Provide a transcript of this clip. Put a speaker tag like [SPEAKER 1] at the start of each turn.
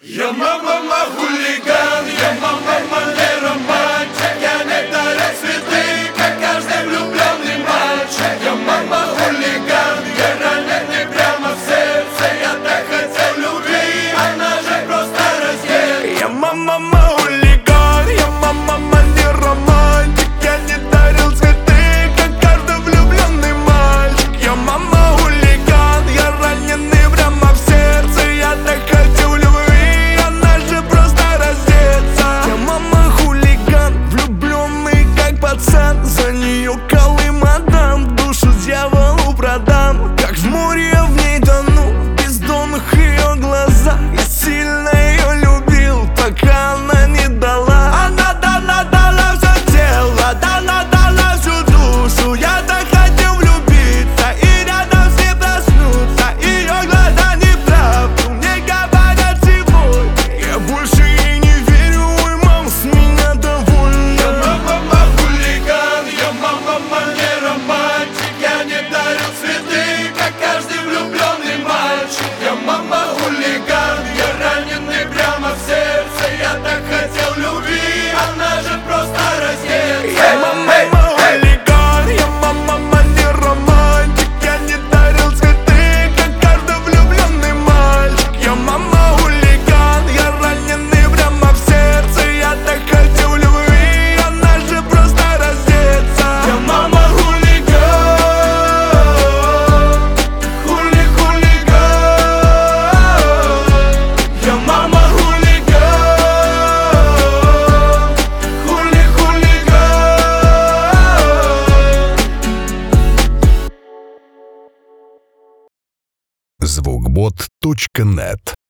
[SPEAKER 1] Я мама хулиган, я мама не романтик. Я не дарю цветы, как каждый влюбленный мальчик. Я мама хулиган, я раненый прямо в сердце. Я так хотел любви, она же просто раздет.
[SPEAKER 2] Я мама хулиган, я мама не романтик. Я не дарил цветы, как каждый влюбленный мальчик. Я мама хулиган, я раненый прямо в сердце. Я так хотел любви, она же просто раздеться. Я мама хулиган, влюбленный как пацан. За нее Колым отдам, душу дьяволу продам. Как в море я в ней тону, в бездонных ее глазах. Я сильно ее любил, пока она не дала. Она дала все тело, дала всю душу. Я так хотел влюбиться и рядом с ней проснуться. Ее глаза неправду мне говорят сегодня. Я больше ей не верю, ой, мам, с меня довольна.
[SPEAKER 1] Я мама хулиган, я мама не романтик. Я не дарю цветы, как каждый влюбленный мальчик. Я мама хулиган, я раненый прямо в сердце. Я так хотел любви, она же просто раздеться.
[SPEAKER 2] Я мама хулиган, я мама не романтик. Я не дарил цветы, как каждый влюбленный мальчик. Я мама хулиган, я раненый прямо в сердце. Я так хотел любви, она же просто раздеться.
[SPEAKER 1] Я мама хулиган, хулиган. Я мама хулиган, хулиган.
[SPEAKER 3] Звукбот.нет